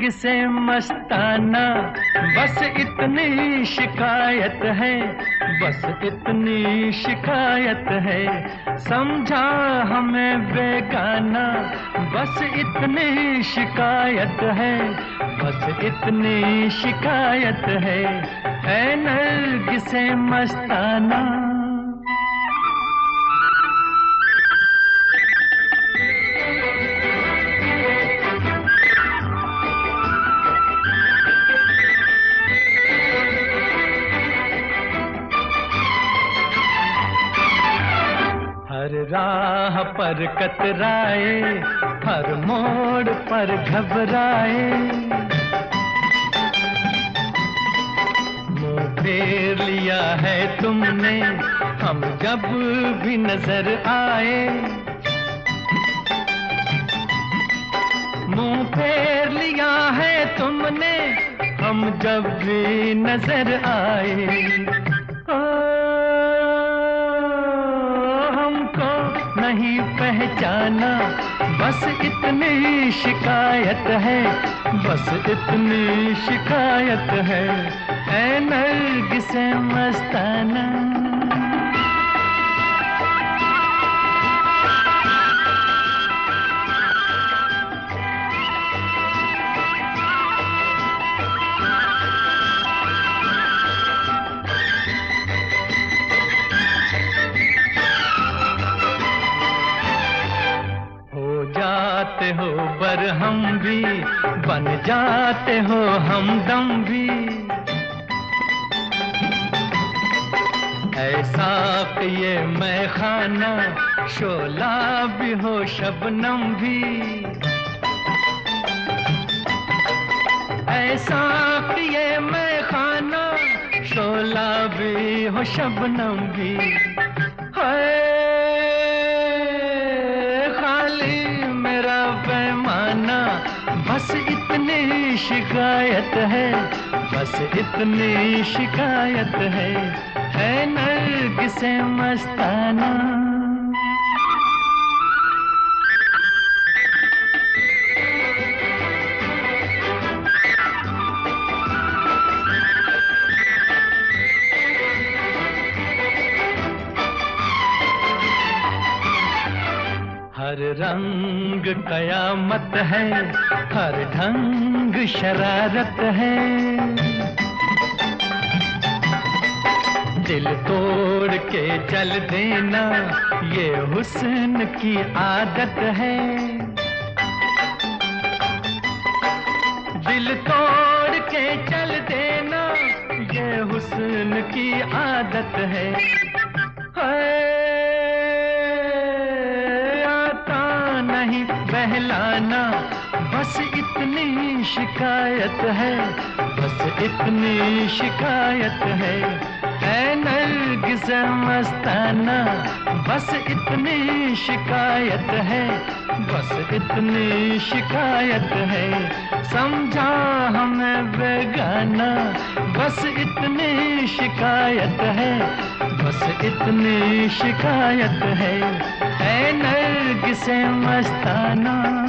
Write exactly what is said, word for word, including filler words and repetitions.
नरगिसे मस्ताना, बस इतनी शिकायत है, बस इतनी शिकायत है। समझा हमें बेगाना, बस इतनी शिकायत है, बस इतनी शिकायत है। ऐ नरगिसे मस्ताना। हर राह पर कतराए, हर मोड़ पर घबराए, मुंह फेर लिया है तुमने हम जब भी नजर आए। मुंह फेर लिया है तुमने हम जब भी नजर आए। नहीं पहचाना, बस इतनी शिकायत है, बस इतनी शिकायत है। ऐ नरगिसे मस्ताना। जाते हो बरहम भी, बन जाते हो हमदम भी, ऐसा कि ये मैं खाना शोला भी हो शबनम भी, ऐसा कि ये मैं खाना शोला भी हो शबनम भी। है बस इतनी शिकायत है, बस इतनी शिकायत है। ऐ नरगिसे मस्ताना। हर रंग कयामत है, हर ढंग शरारत है, दिल तोड़ के चल देना ये हुस्न की आदत है। दिल तोड़ के चल देना ये हुस्न की आदत है। नहीं बहलाना, बस इतनी शिकायत है, बस इतनी शिकायत है। ऐ नरगिसे मस्ताना, बस इतनी शिकायत है, बस इतनी शिकायत है। समझा हमें बेगाना, बस इतनी शिकायत है, बस इतनी शिकायत है। ऐ नरगिसे मस्ताना।